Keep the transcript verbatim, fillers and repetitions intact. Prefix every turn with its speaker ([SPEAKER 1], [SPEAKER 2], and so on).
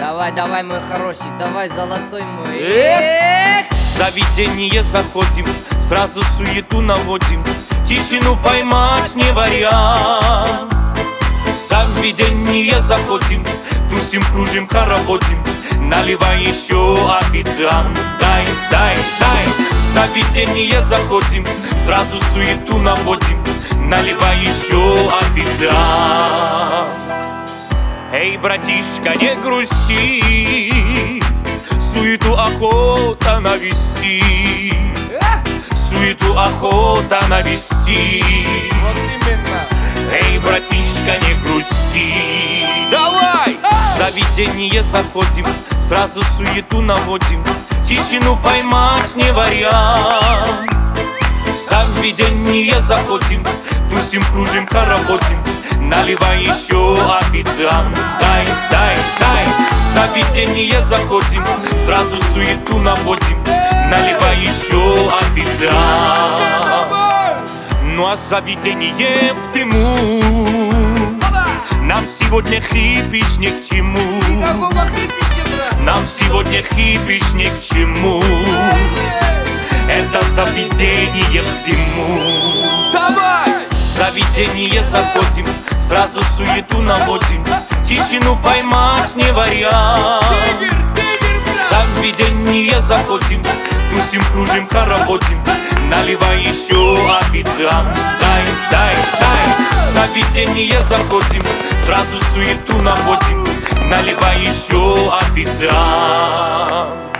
[SPEAKER 1] Давай, давай, мой хороший, давай, золотой мой.
[SPEAKER 2] Эх! В заведение заходим, сразу суету наводим. Тишину поймать не вариант. В заведение заходим, тусим, кружим, хороводим. Наливай еще, официант, дай, дай, дай. В заведение заходим, сразу суету наводим. Наливай еще, официант. Эй, братишка, не грусти, суету охота навести. Суету охота навести.
[SPEAKER 1] Вот именно.
[SPEAKER 2] Эй, братишка, не грусти. Давай! В заведение заходим, сразу суету наводим. Тишину поймать не вариант. В заведение заходим, тусим, кружим, хороводим. Наливай еще, официант, дай, дай, дай. В заведение заходим, сразу суету наводим. Наливай еще, официант. Ну а заведение в дыму. Нам сегодня хипиш ни к чему.
[SPEAKER 1] Никакого хипича, брат.
[SPEAKER 2] Нам сегодня хипиш ни к чему. Это заведение в дыму.
[SPEAKER 1] Давай!
[SPEAKER 2] В заведение заходим, сразу суету наводим. Тишину поймать не вариант.
[SPEAKER 1] Тигр, тигр,
[SPEAKER 2] В
[SPEAKER 1] брат.
[SPEAKER 2] заведение заходим, тусим, кружим, хороводим. Наливай еще, официант, дай, дай, дай. В заведение заходим, сразу суету наводим. Наливай еще, официант.